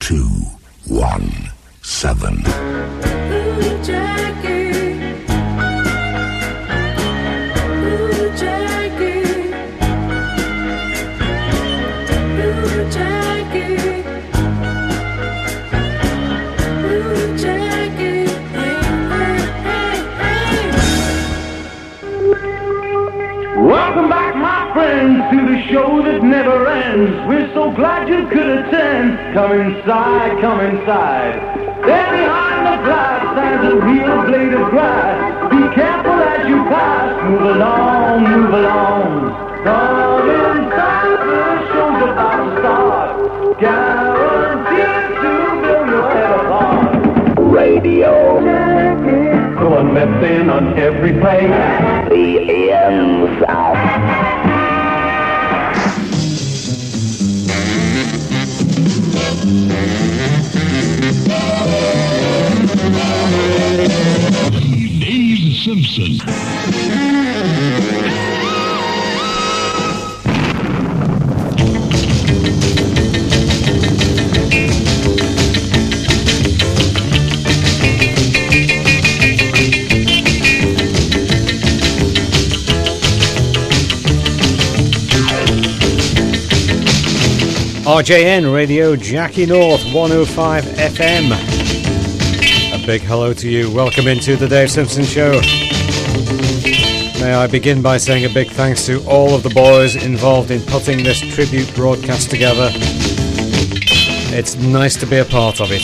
217. Ooh, Jackie. Ooh, Jackie. Ooh, Jackie. Ooh, Jackie. Hey, hey, hey, hey. Welcome back, my friends, to the show that never ends. We're so glad you could attend. Come inside, come inside. There behind the glass stands a real blade of grass. Be careful as you pass. Move along, move along. Come inside, the show's about to start. Guaranteed to blow your head apart. Radio. Going messing on every place. The ends out. Dave Simpson. RJN Radio Jackie North 105 FM. A big hello to you. Welcome into the Dave Simpson Show. May I begin by saying a big thanks to all of the boys involved in putting this tribute broadcast together. It's nice to be a part of it.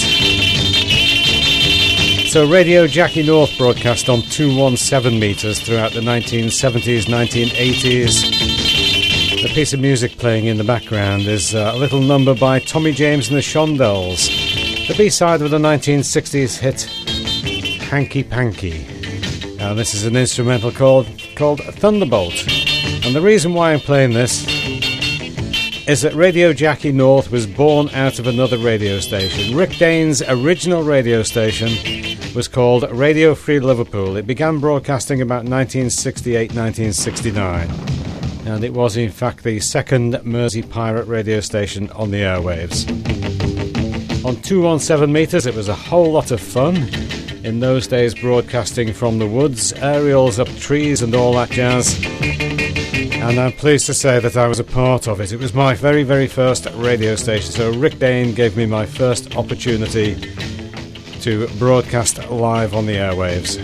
So Radio Jackie North broadcast on 217 metres throughout the 1970s, 1980s. The piece of music playing in the background is a little number by Tommy James and the Shondells. The B-side of the 1960s hit Hanky Panky. Now this is an instrumental called Thunderbolt. And the reason why I'm playing this is that Radio Jackie North was born out of another radio station. Rick Dane's original radio station was called Radio Free Liverpool. It began broadcasting about 1968-1969. And it was in fact the second Mersey pirate radio station on the airwaves. On 217 metres it was a whole lot of fun. In those days broadcasting from the woods, aerials up trees and all that jazz. And I'm pleased to say that I was a part of it. It was my very, very first radio station. So Rick Dane gave me my first opportunity to broadcast live on the airwaves.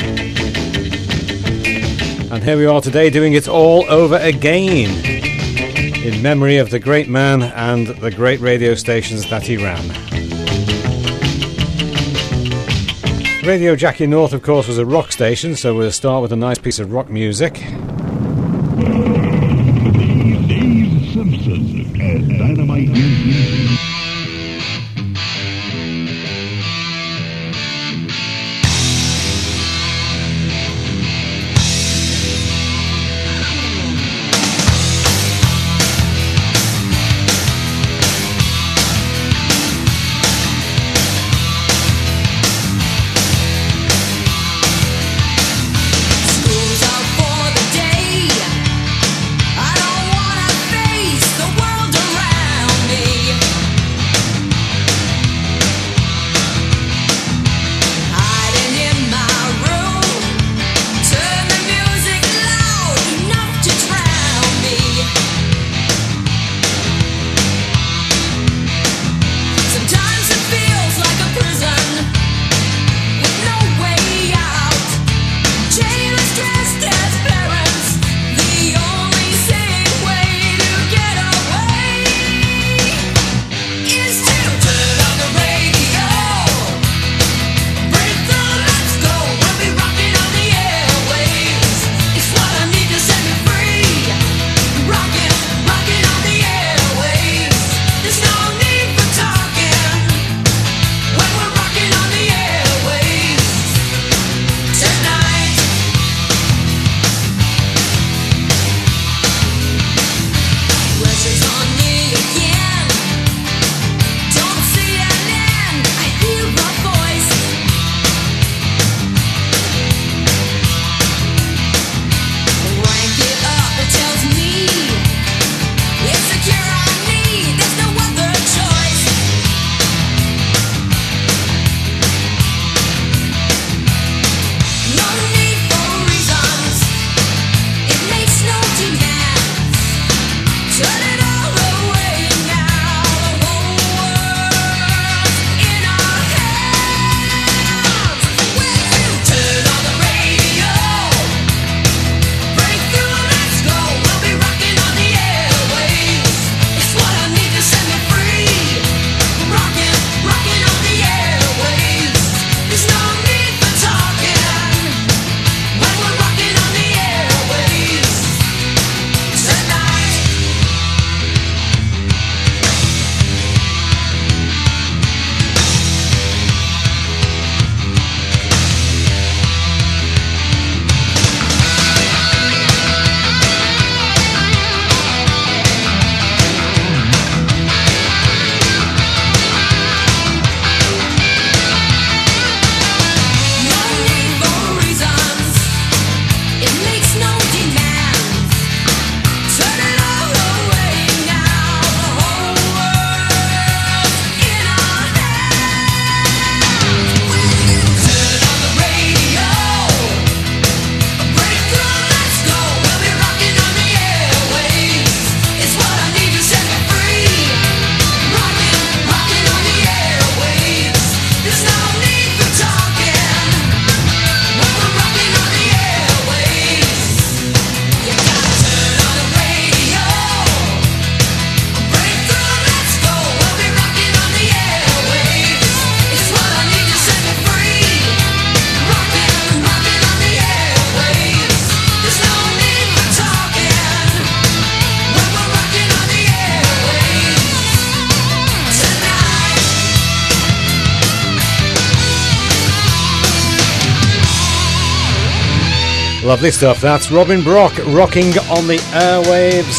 And here we are today doing it all over again in memory of the great man and the great radio stations that he ran. Radio Jackie North, of course, was a rock station, so we'll start with a nice piece of rock music. Dave Simpson and Dynamite Music. School's out for the day. I don't wanna face the world around me. Lovely stuff. That's Robin Brock rocking on the airwaves.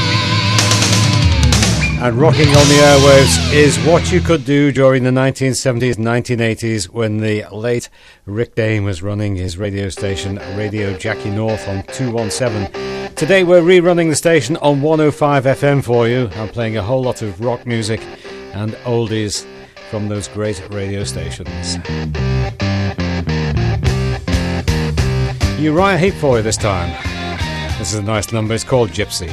And rocking on the airwaves is what you could do during the 1970s, 1980s when the late Rick Dane was running his radio station, Radio Jackie North on 217. Today we're rerunning the station on 105 FM for you. I'm playing a whole lot of rock music and oldies from those great radio stations. Uriah Heep for you this time. This is a nice number, it's called Gypsy.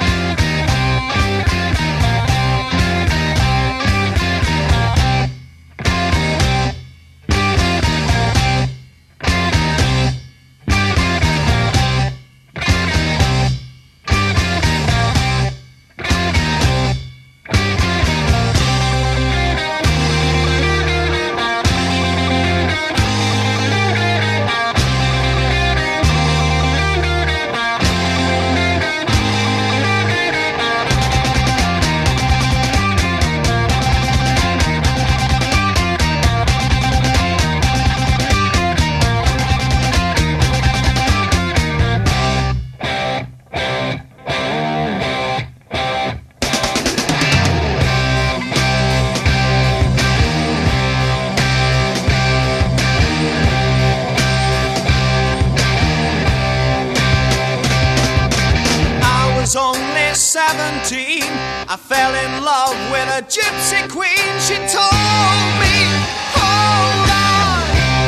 I fell in love with a gypsy queen. She told me, hold on.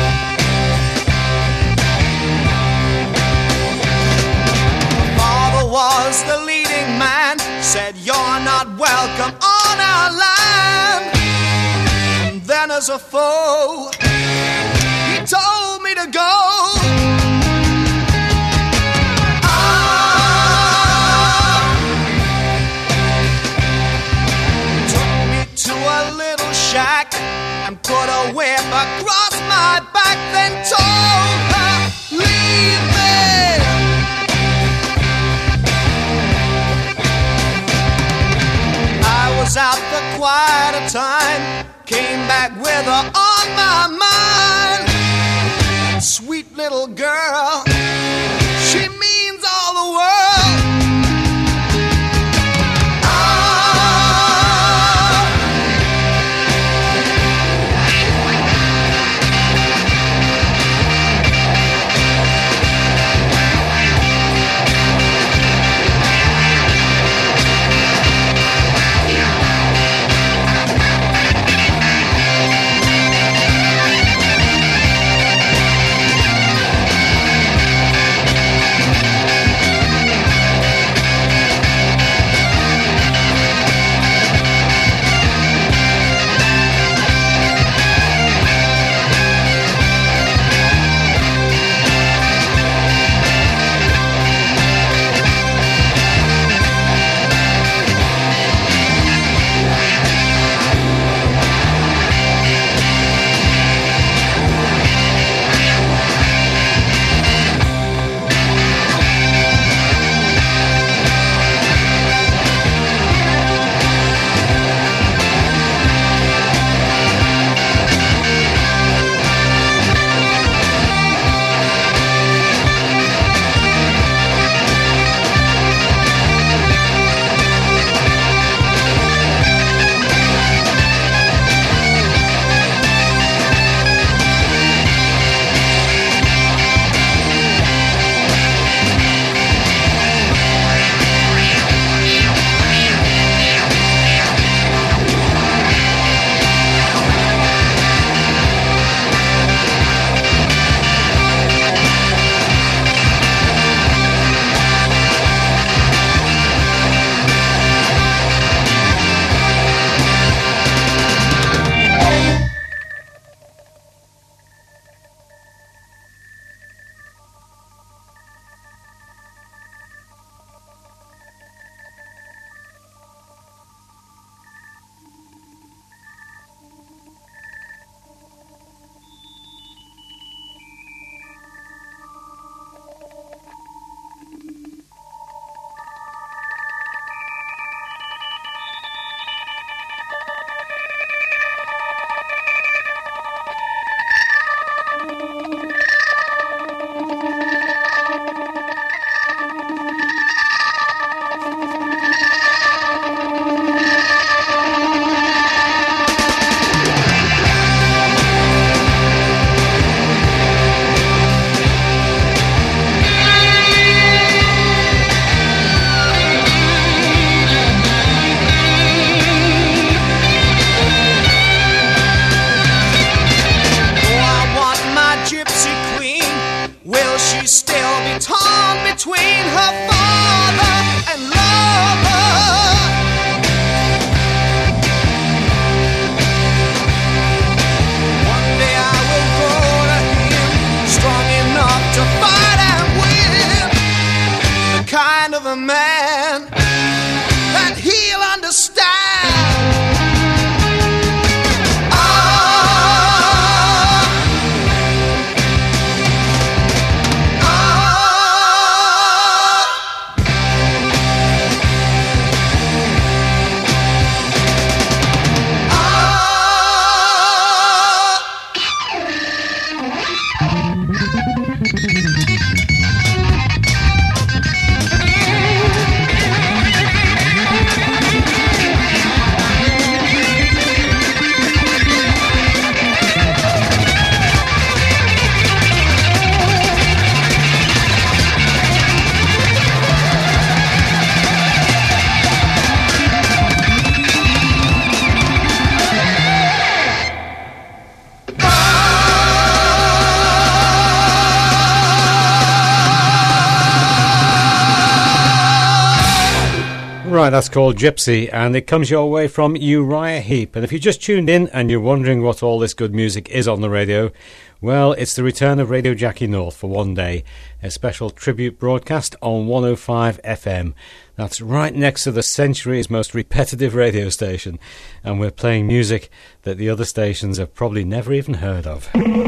Father was the leading man, said you're not welcome on our land. And then as a foe, he told me to go. And put a whip across my back, then told her, leave me. I was out for quite a time, came back with her on my mind. Sweet little girl, she means all the world. Right, that's called Gypsy, and it comes your way from Uriah Heep. And if you just tuned in and you're wondering what all this good music is on the radio, well, it's the return of Radio Jackie North for one day, a special tribute broadcast on 105 FM. That's right next to the century's most repetitive radio station, and we're playing music that the other stations have probably never even heard of.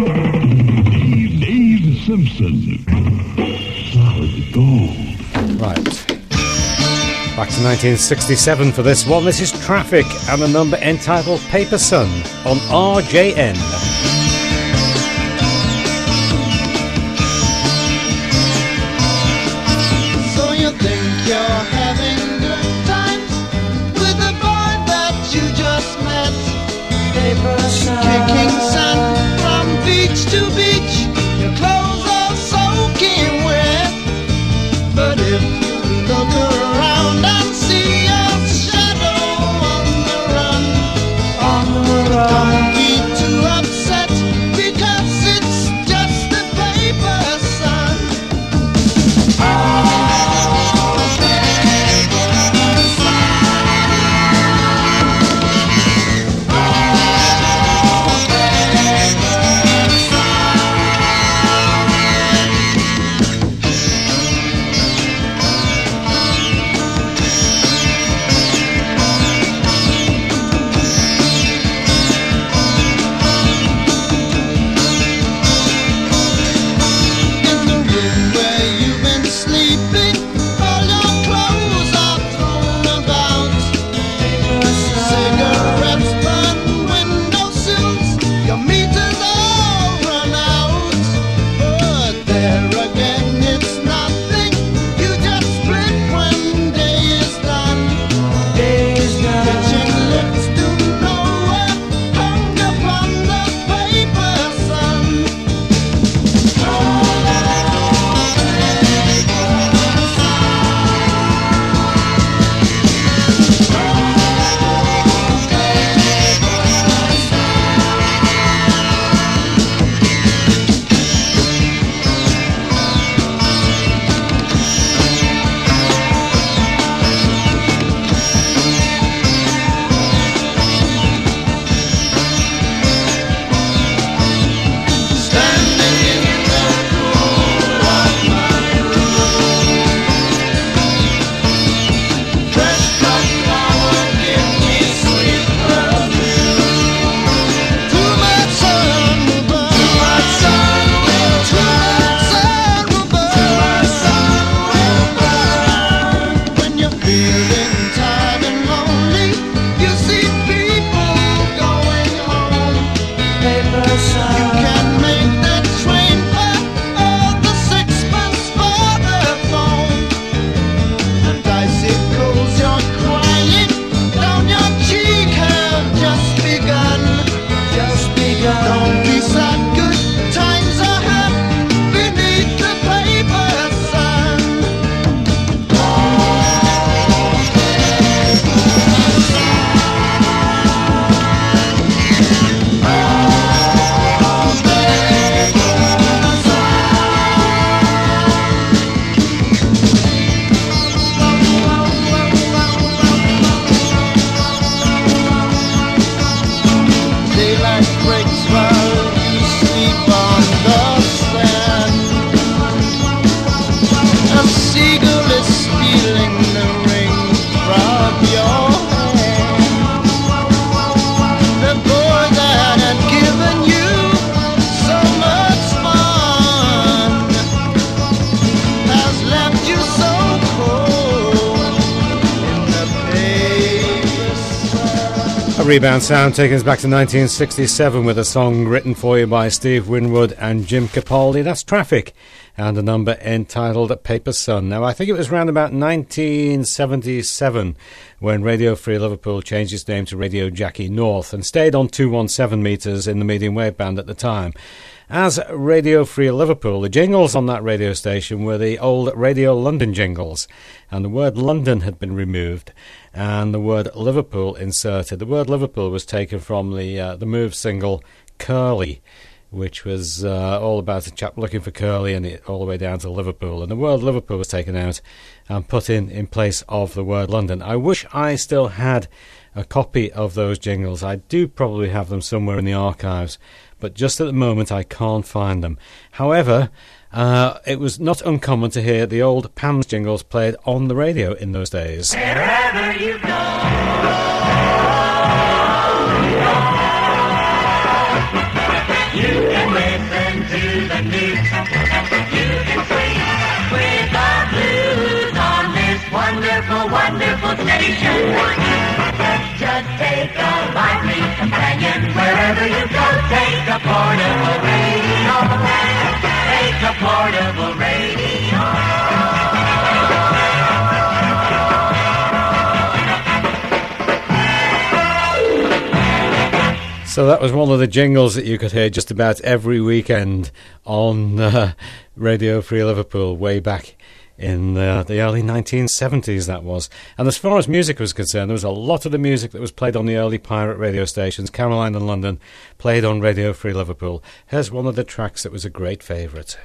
Dave Simpson. Solid gold. Right. Back to 1967 for this one. This is Traffic and a number entitled Paper Sun on RJN. So you think you're having good times with the boy that you just met? Paper sun, kicking sand from beach to beach. Your clothes are soaking wet. But if you look around and see your shadow on the run, don't be too upset because it's just a paper sun. Rebound sound taking us back to 1967 with a song written for you by Steve Winwood and Jim Capaldi. That's Traffic and a number entitled Paper Sun. Now, I think it was around about 1977 when Radio Free Liverpool changed its name to Radio Jackie North and stayed on 217 metres in the medium wave band at the time. As Radio Free Liverpool, the jingles on that radio station were the old Radio London jingles, and the word London had been removed and the word Liverpool inserted. The word Liverpool was taken from the Move single Curly, which was all about a chap looking for Curly and it all the way down to Liverpool. And the word Liverpool was taken out and put in place of the word London. I wish I still had a copy of those jingles. I do probably have them somewhere in the archives, but just at the moment I can't find them. However, it was not uncommon to hear the old Pam's jingles played on the radio in those days. Wherever you go, you can listen to the news. You can swing with the blues on this wonderful, wonderful station. Just take a lively companion wherever you go. Take a portable radio. Take a portable radio. So that was one of the jingles that you could hear just about every weekend on Radio Free Liverpool way back in the early 1970s, that was. And as far as music was concerned, there was a lot of the music that was played on the early pirate radio stations, Caroline and London, played on Radio Free Liverpool. Here's one of the tracks that was a great favourite.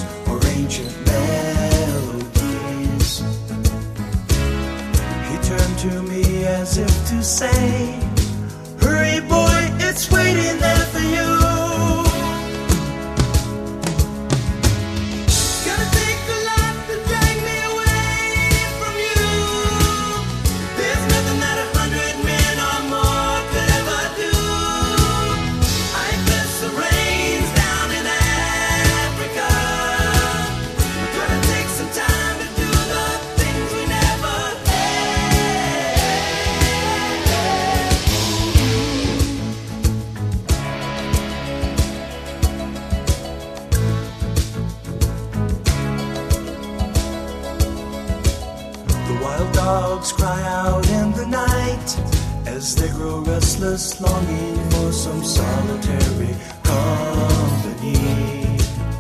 Turned to me as if to say, hurry boy, it's waiting there for you. Gonna take a lot to drag me away from you. There's nothing that 100 men or more could ever do. I bless the rains down in Africa. We're gonna take some time to do the things we never dogs cry out in the night as they grow restless, longing for some solitary company.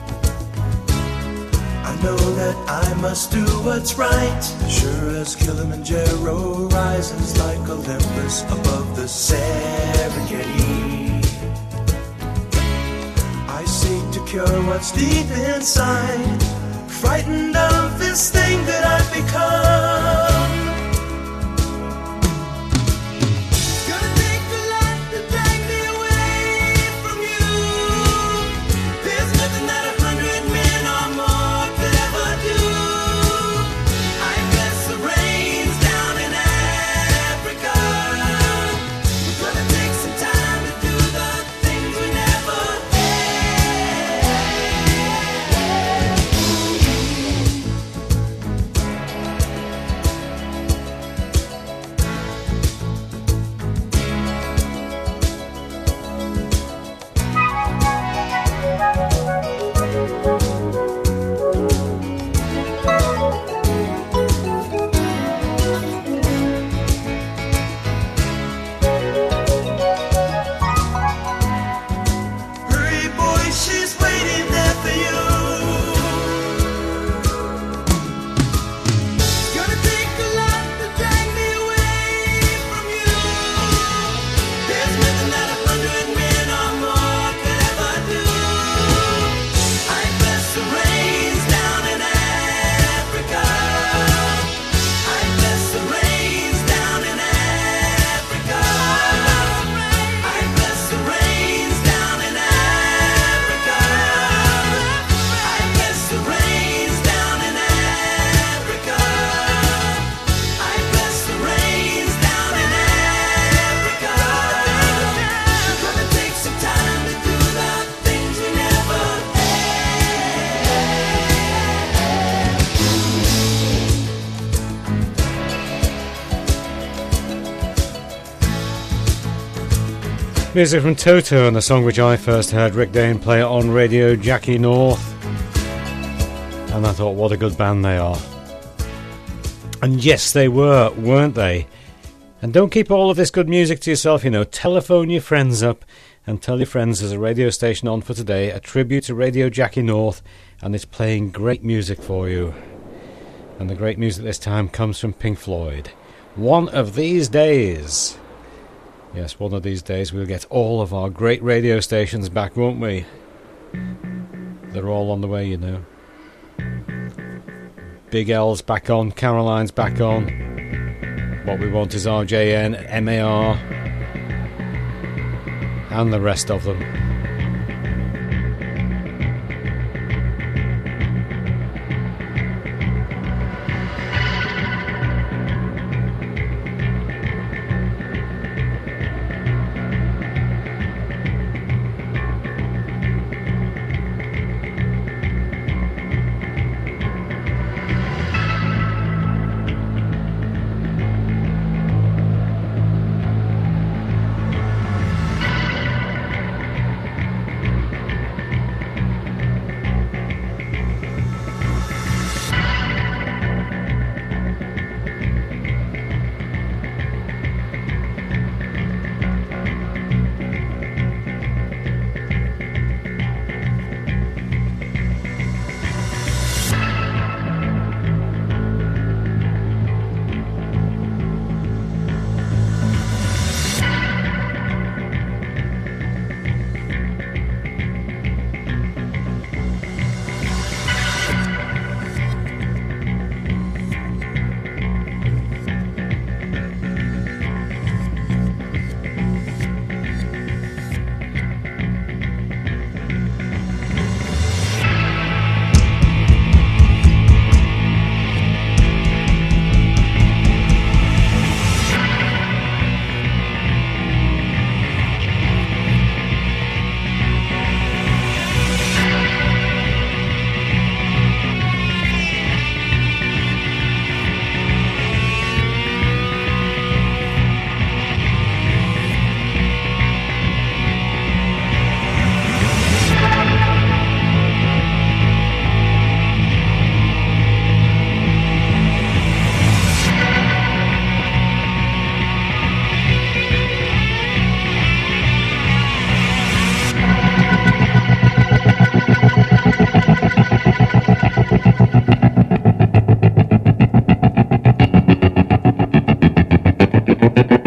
I know that I must do what's right, sure as Kilimanjaro rises like Olympus above the Serengeti. I seek to cure what's deep inside, frightened of this thing that I've become. Gonna take a lot to drag me away from you. There's nothing that 100 men or more could ever do. I bless the rains down in Africa. We're gonna take some time to do the things we never Music from Toto, and the song which I first heard Rick Dane play on radio, Jackie North. And I thought, what a good band they are. And yes, they were, weren't they? And don't keep all of this good music to yourself, you know. Telephone your friends up and tell your friends there's a radio station on for today, a tribute to Radio Jackie North, and it's playing great music for you. And the great music this time comes from Pink Floyd. One of these days. Yes, one of these days we'll get all of our great radio stations back, won't we? They're all on the way, you know. Big L's back on, Caroline's back on. What we want is RJN, MAR, and the rest of them.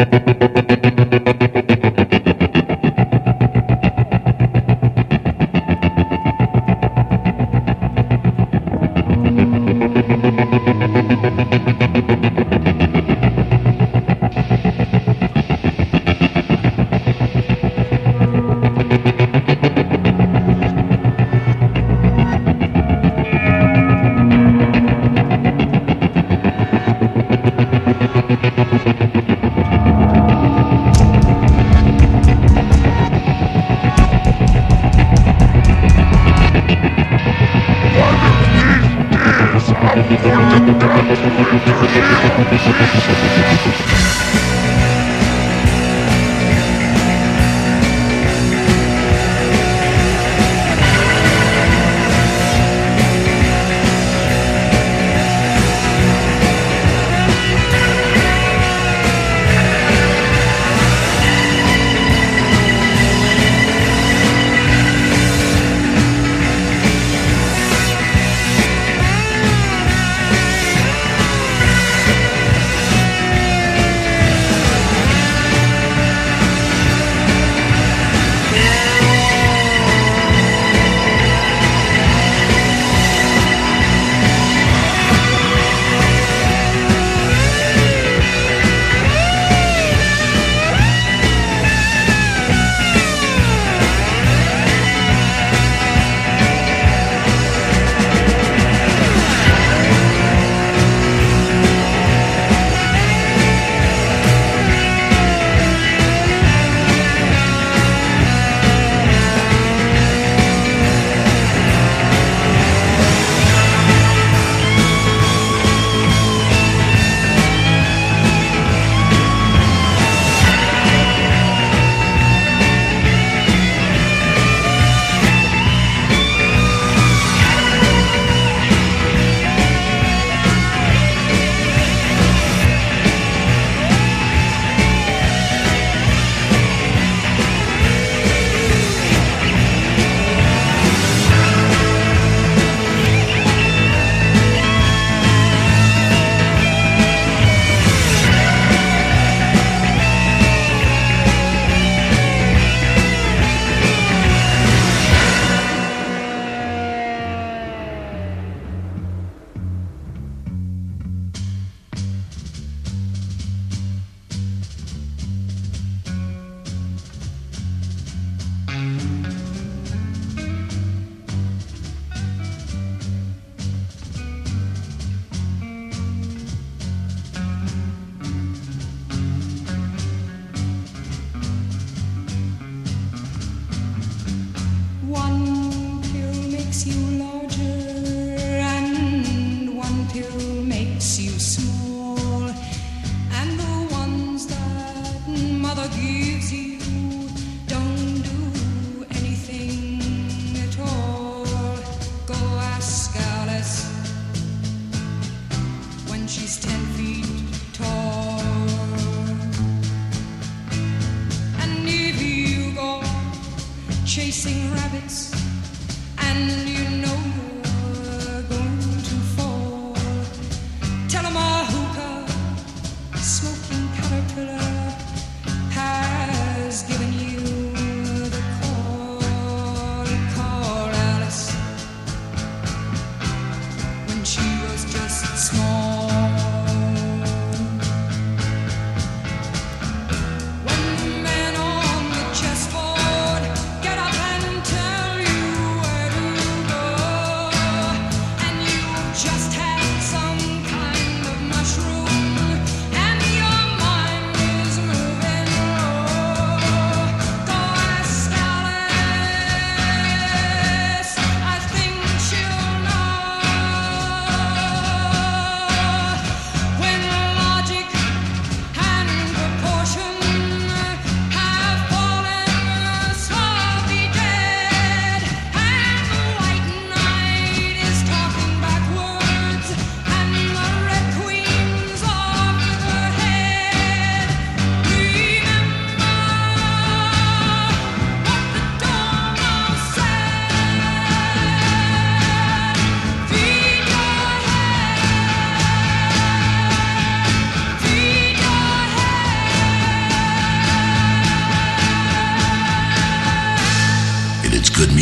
When the men on the chessboard get up and tell you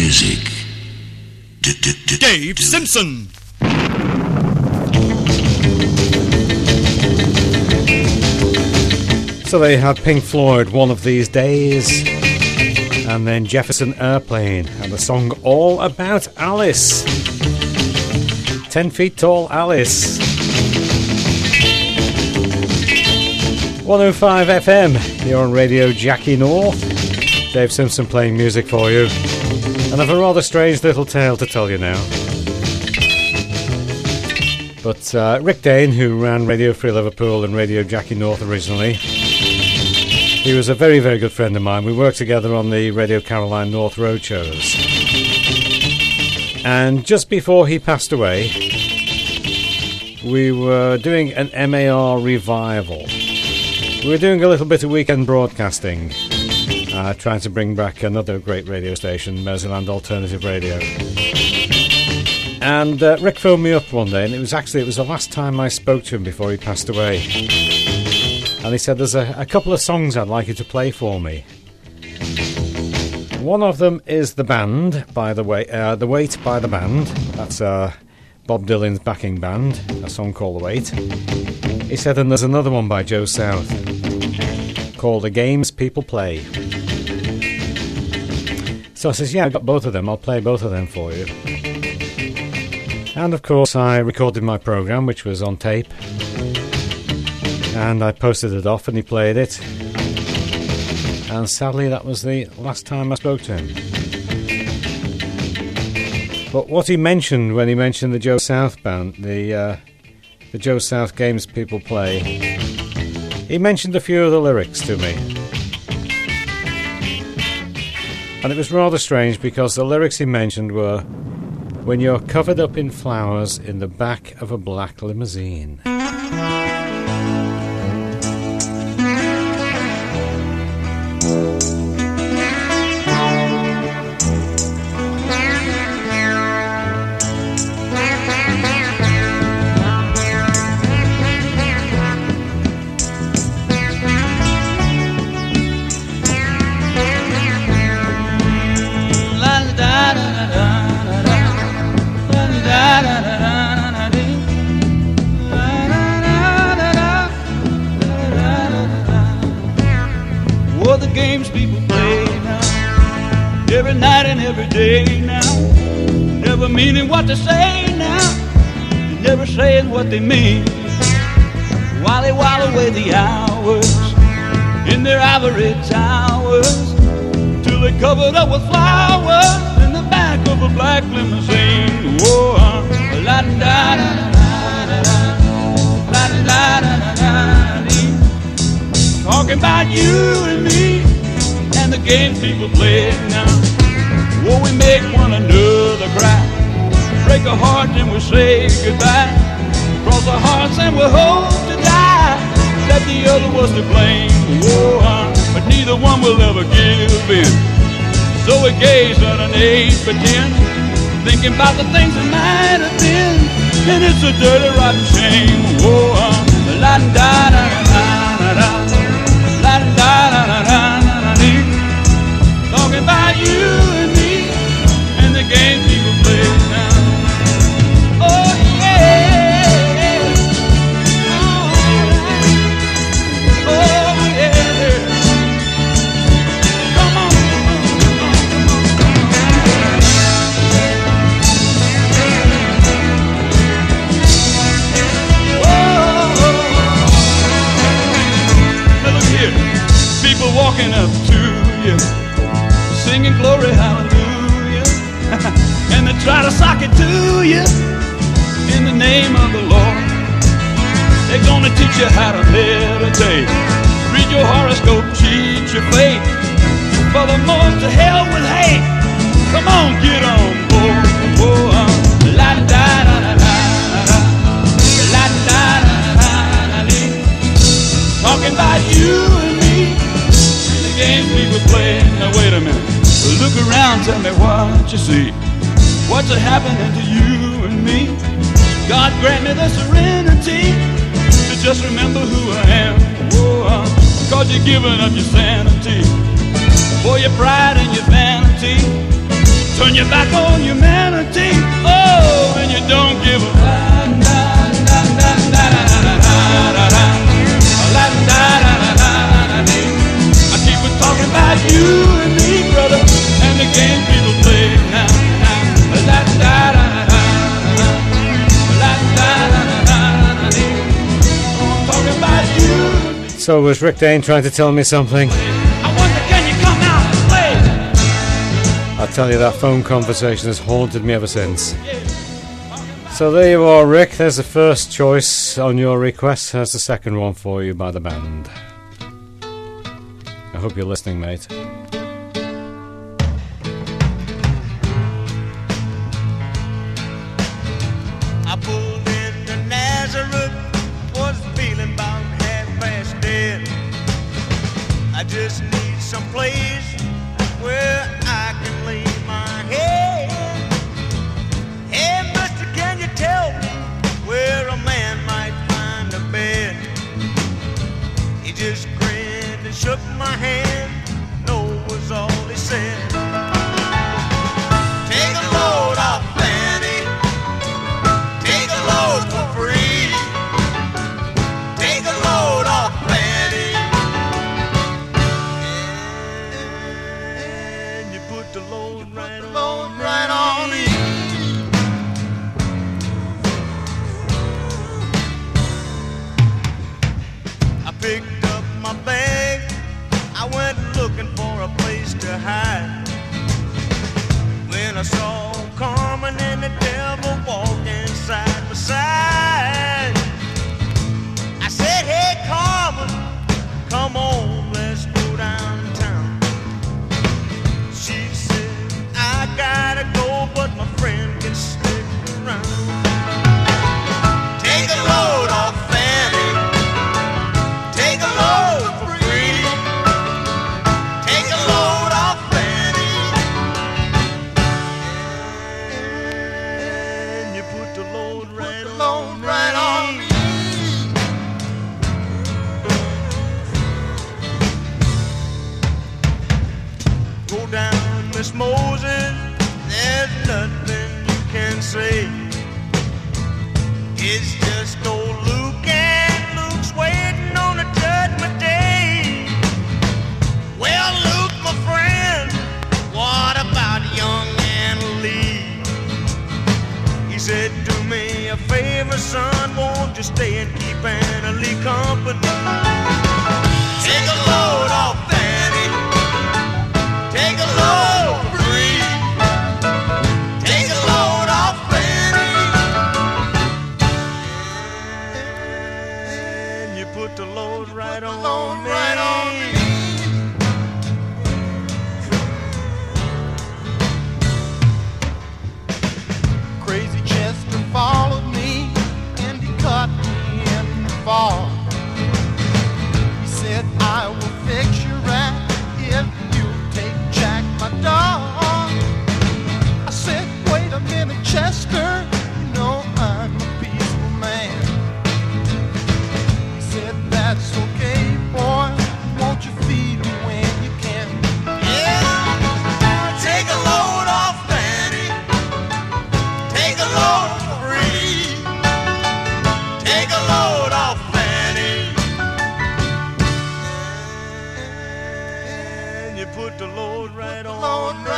music. Dave Simpson. So they had Pink Floyd, One of These Days, and then Jefferson Airplane, and the song All About Alice. 10 Feet Tall Alice. 105 FM, here on Radio Jackie North. Dave Simpson playing music for you. And I've a rather strange little tale to tell you now. But Rick Dane, who ran Radio Free Liverpool and Radio Jackie North originally, he was a very, very good friend of mine. We worked together on the Radio Caroline North Road shows. And just before he passed away, we were doing an MAR revival. We were doing a little bit of weekend broadcasting, trying to bring back another great radio station, Merseyland Alternative Radio. And Rick phoned me up one day, and it was the last time I spoke to him before he passed away. And he said, there's a couple of songs I'd like you to play for me. One of them is The Band, by the way, The Wait by The Band. That's Bob Dylan's backing band, a song called The Wait. He said, and there's another one by Joe South called The Games People Play. So I says, yeah, I've got both of them. I'll play both of them for you. And of course I recorded my programme, which was on tape, and I posted it off and he played it. And sadly that was the last time I spoke to him. But what he mentioned when he mentioned the Joe South band, the Joe South Games People Play, he mentioned a few of the lyrics to me. And it was rather strange because the lyrics he mentioned were, when you're covered up in flowers in the back of a black limousine. Games people play now, every night and every day now, never meaning what they say now, never saying what they mean, while they while away the hours in their ivory towers, till they're covered up with flowers in the back of a black limousine. Whoa, la da da da da da da da da, talking about you and me and the games people play now. Oh, we make one another cry, break a heart and we say goodbye, cross our hearts and we hope to die that the other was to blame. Oh, but neither one will ever give in. So we gaze underneath pretend, thinking about the things that might have been, and it's a dirty rotten shame. Oh, la da da da da da da da da. Talking about you and me and the game people play now. Oh yeah, oh yeah. Come on, now look here, people walking up to you, singing glory hallelujah, and they try to sock it to you in the name of the Lord. They're gonna teach you how to meditate, read your horoscope, cheat your fate, and furthermore to hell with hate. Come on, get on board. Oh, la da da da da da, la da da da da da, talking about you and me and the games people play. Now wait a minute. Look around, tell me what you see. What's happening to you and me? God grant me the serenity to just remember who I am. Oh, cause you're giving up your sanity for your pride and your vanity, turn your back on humanity. Oh, and you don't give a I keep on talking about you and me, brother, and the game people play now. Talking about you. So was Rick Dane trying to tell me something? I wonder, can you come out and play? I'll tell you, that phone conversation has haunted me ever since. So there you are, Rick. There's the first choice on your request. There's the second one for you by the band. I hope you're listening, mate. I pulled into Nazareth, was feeling about half-past dead. I just need some place where I can lay my head. Hey, mister, can you tell me where a man might find a bed? He just grinned and shook my hand, no was all he said. Take a load off, Fanny. Take a load for free. Take a load off, Fanny. And you put the load right on me. I picked up my bag. I went looking for a place to hide. When I saw Carmen and the devil walking side by side, I said, hey, Carmen, come on, let's go downtown. She said, I gotta go, but my friend can stick around. Take a load off, Fanny. Take a load for free. Take a load off, Fanny. And you put the load right on me. Go down, Miss Moses, there's nothing you can say. It's just old Luke, and Luke's waiting on the judgment day. Well, Luke, my friend, what about young Anna Lee? He said, do me a favor, son, won't you stay and keep Anna Lee company? Take a load off, Fanny. Take a load free. Take a load off, Fanny. And you put the load right on me. Crazy Chester followed me and he caught me in the fall. He said, I will fix you right if you take Jack, my dog. I said, wait a minute, Chester, you know I'm a peaceful man. He said, that's okay, boy, won't you feed me when you can? Yeah, take a load off, Fanny. Take a load free. Take a load off, Fanny. And you put the load right on me.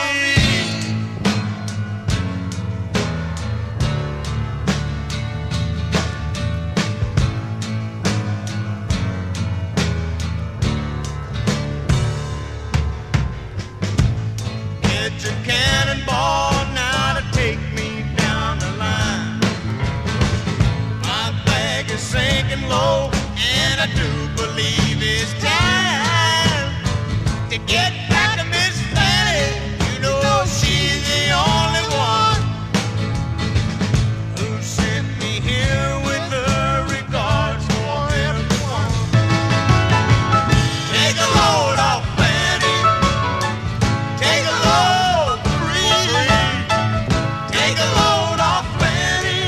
Get your cannonball now to take me down the line. My bag is sinking low, and I do believe it's time to get back to Miss Fanny. You know she's the only one who sent me here with her regards for everyone. Take a load off, Fanny. Take a load free. Take a load off, Fanny.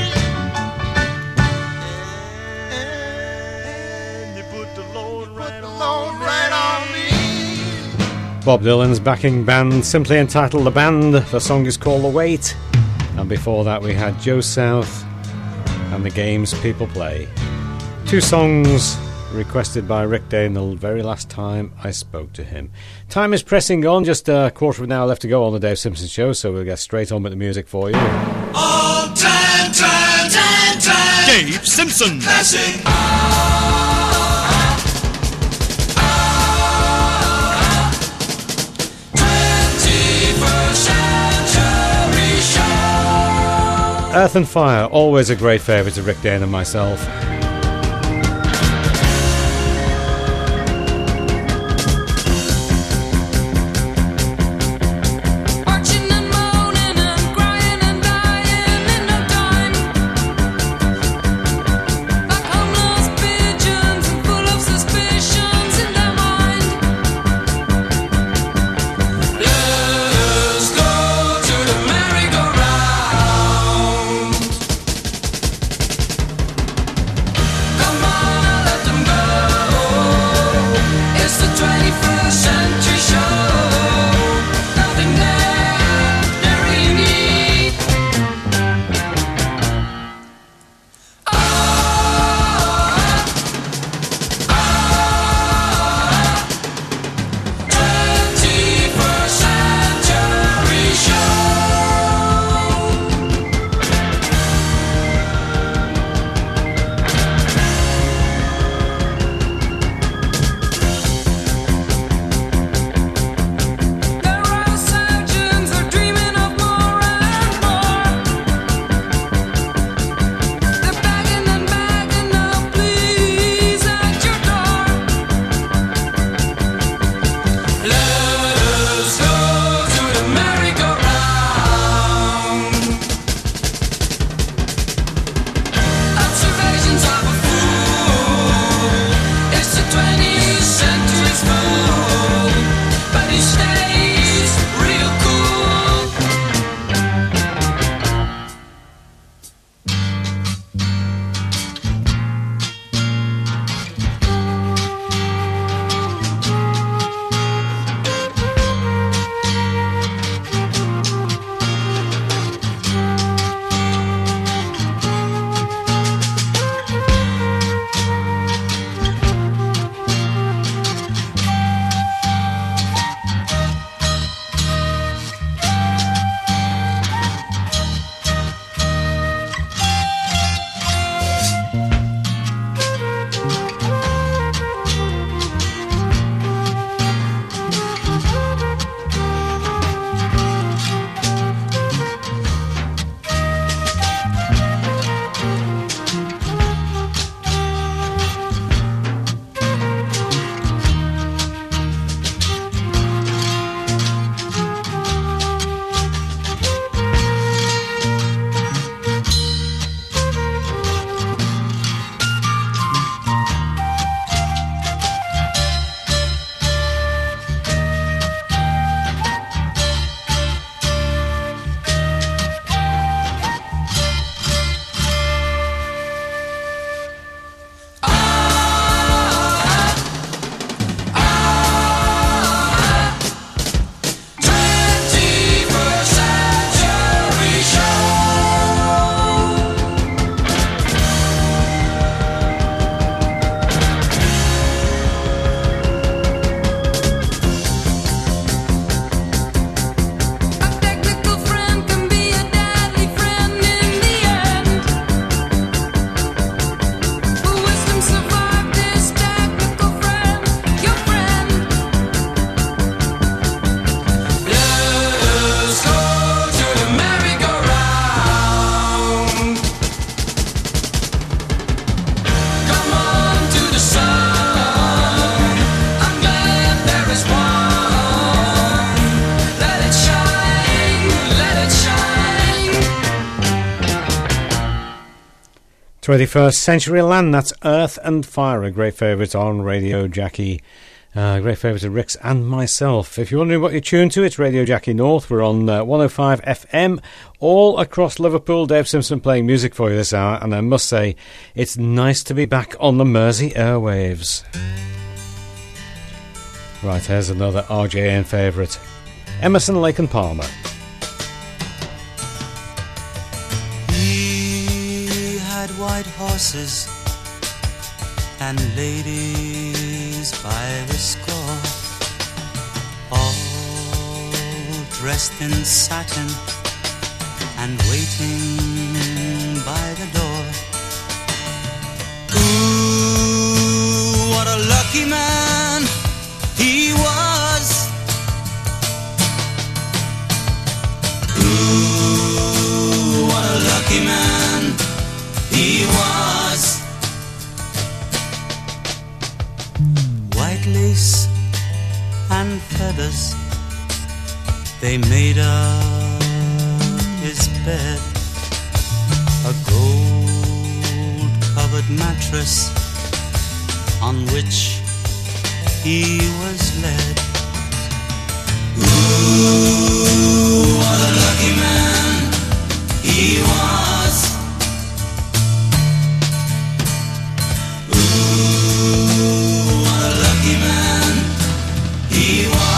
And you put the load right on me. Bob Dylan's backing band, simply entitled The Band. The song is called The Wait. And before that we had Joe South and The Games People Play. Two songs requested by Rick Dane the very last time I spoke to him. Time is pressing on, just a quarter of an hour left to go on the Dave Simpson Show, so we'll get straight on with the music for you. On time, Dave Simpson Classic. Earth and Fire, always a great favourite of Rick Dane and myself. To 21st Century Land, that's Earth and Fire, a great favourite on Radio Jackie. Great favourite of Rick's and myself. If you're wondering what you're tuned to, it's Radio Jackie North. We're on 105 FM all across Liverpool. Dave Simpson playing music for you this hour, and I must say, it's nice to be back on the Mersey airwaves. Right, here's another RJN favourite. Emerson, Lake and Palmer. He had white horses and ladies by the score, all dressed in satin and waiting by the door. Ooh, what a lucky man he was. Ooh, what a lucky man he was. White lace and feathers, they made up his bed. A gold-covered mattress on which he was led. Ooh, what a lucky man he was. Ooh, what a lucky man he was.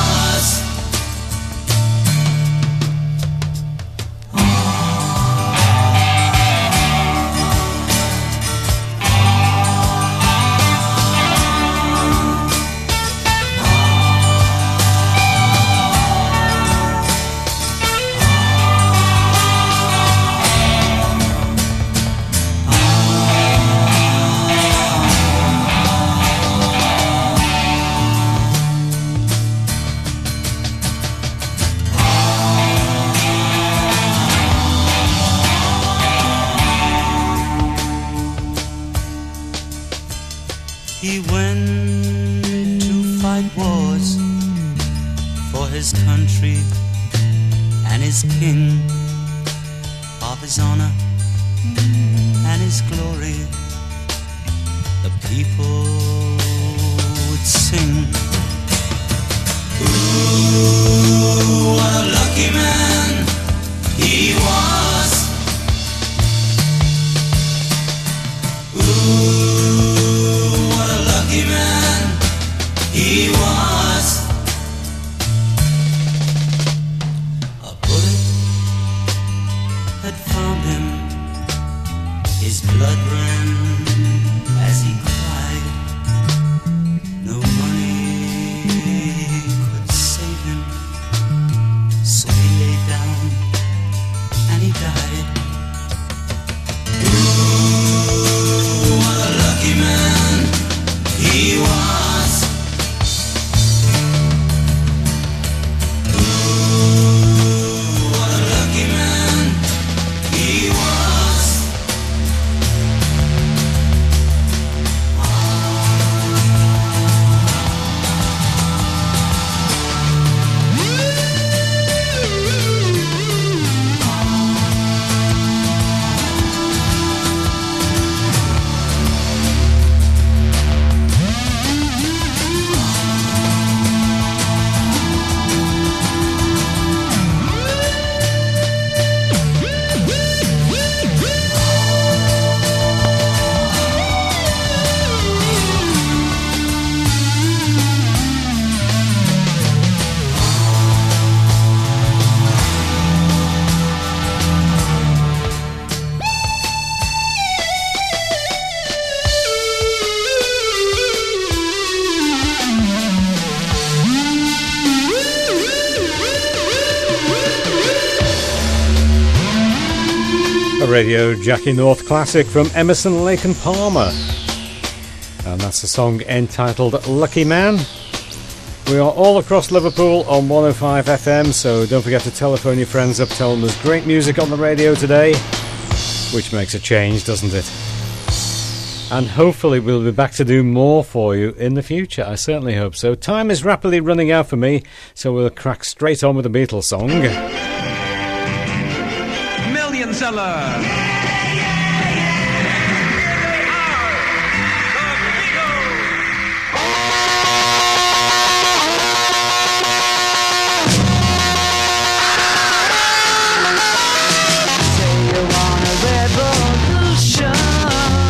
He went to fight wars for his country and his king, of his honor and his glory. The people would sing. Ooh, what a lucky man he was. Ooh, what a lucky man he was. A bullet had found him. His blood ran as he cried. No money could save him, so he lay down and he died. Ooh, what a lucky man he was. Ooh, what a lucky man he was. A Radio Jackie North classic from Emerson, Lake and Palmer. And that's a song entitled Lucky Man. We are all across Liverpool on 105 FM, so don't forget to telephone your friends up, tell them there's great music on the radio today, which makes a change, doesn't it? And hopefully we'll be back to do more for you in the future. I certainly hope so. Time is rapidly running out for me, so we'll crack straight on with the Beatles song. Million seller.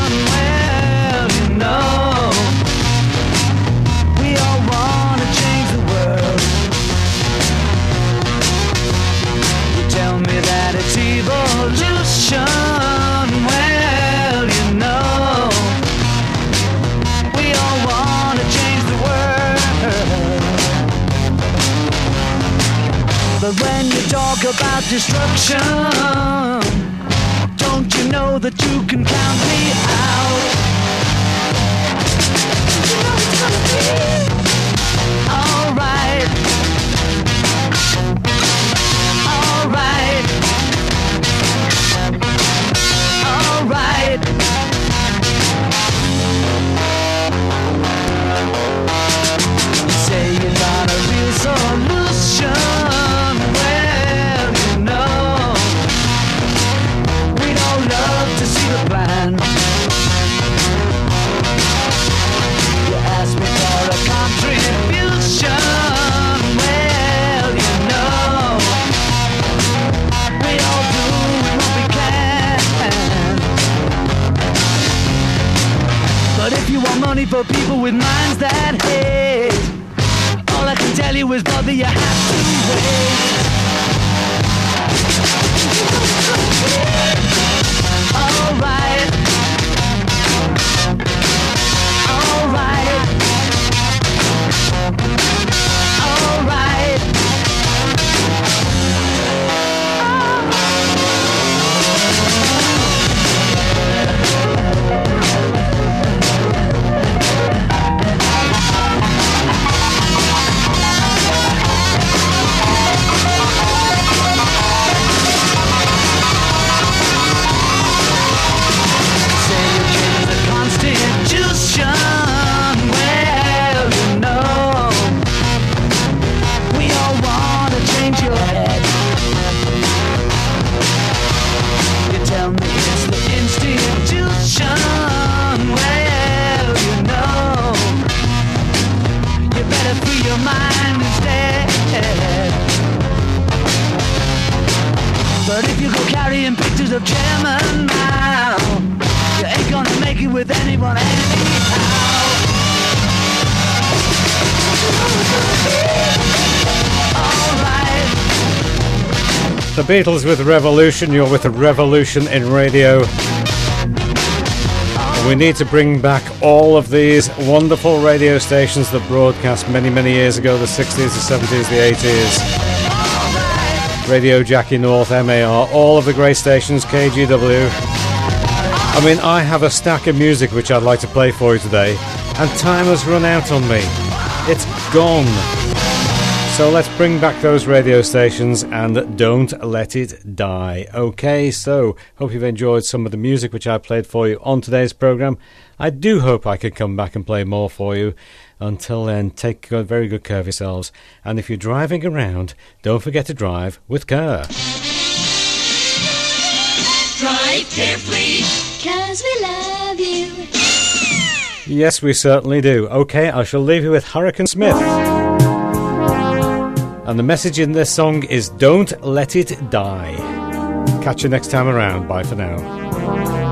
We all wanna change the But when you talk about destruction, don't you know that you can count me out? You know it's gonna be alright. Alright. Alright. You say you got a real solution. Well, you know, we don't love to see the plan. You ask me for a contribution. Well, you know, we all do what we can. But if you want money for people with minds that hate, all I can tell you is, brother, you have to wait. Alright. Alright. Alright. But if you go carrying pictures of chairman now, you ain't gonna make it with anyone anyhow. Alright. The Beatles with Revolution. You're with a revolution in radio. We need to bring back all of these wonderful radio stations that broadcast many, many years ago, the 60s, the 70s, the 80s. Radio Jackie North, MAR, all of the great stations, KGW. I mean, I have a stack of music which I'd like to play for you today, and time has run out on me. It's gone. So let's bring back those radio stations and don't let it die. Okay, so hope you've enjoyed some of the music which I played for you on today's programme. I do hope I can come back and play more for you. Until then, take very good care of yourselves. And if you're driving around, don't forget to drive with care. Drive carefully, 'cause we love you. Yes, we certainly do. Okay, I shall leave you with Hurricane Smith. And the message in this song is don't let it die. Catch you next time around. Bye for now.